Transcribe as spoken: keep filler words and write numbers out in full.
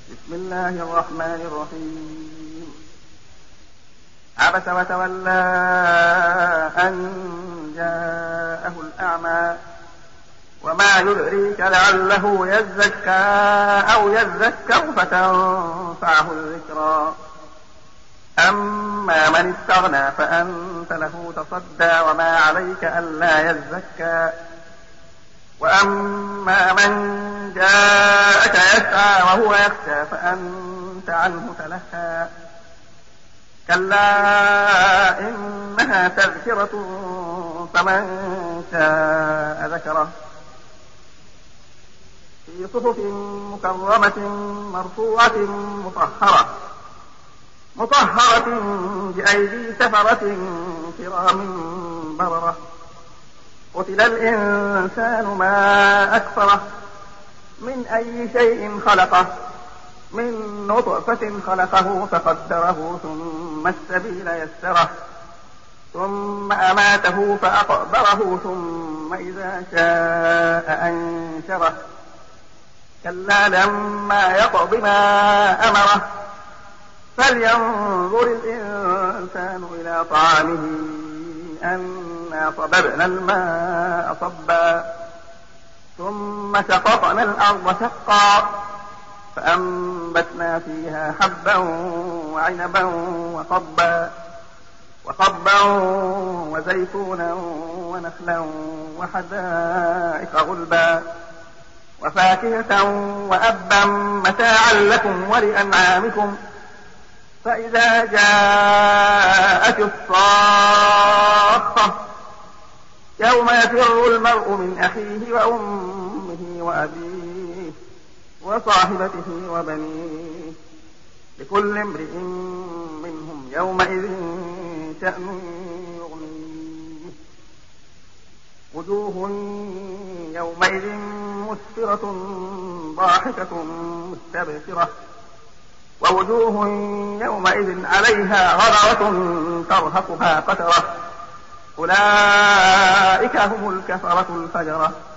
بسم الله الرحمن الرحيم. عبس وتولى أن جاءه الأعمى وما يدريك لعله يزكى أو يذكر فتنفعه الذكرى. أما من استغنى فأنت له تصدى وما عليك ألا يزكى. وأما من جاءك يسعى وهو يخشى فأنت عنه تلهى. كلا إنها تذكرة فمن شاء ذكره في صحف مكرمة مرفوعة مطهرة مطهرة بأيدي سفرة كرام بررة. قتل الإنسان ما أكفره من أي شيء خلقه من نطفة خلقه فقدره ثم السبيل يسره ثم أماته فأقبره ثم إذا شاء أنشره. كلا لما يقض ما أمره فلينظر الإنسان إلى طعامه أنا صببنا الماء صبا ثم شققنا الأرض شقا فأنبتنا فيها حبا وعنبا وقبا وقبا وزيتونا ونخلا وحدائق غلبا وفاكهة وأبا متاعا لكم ولأنعامكم. فإذا جاءت الصاخة يوم يفر المرء من أخيه وأمه وأبيه وصاحبته وبنيه لكل امرئ منهم يومئذ شأن يغنيه. وجوه يومئذ مسفرة ضاحكة مستبشرة ووجوه يومئذ عليها غبرة ترهقها قترة. أولئك هم الكفرة الفجرة.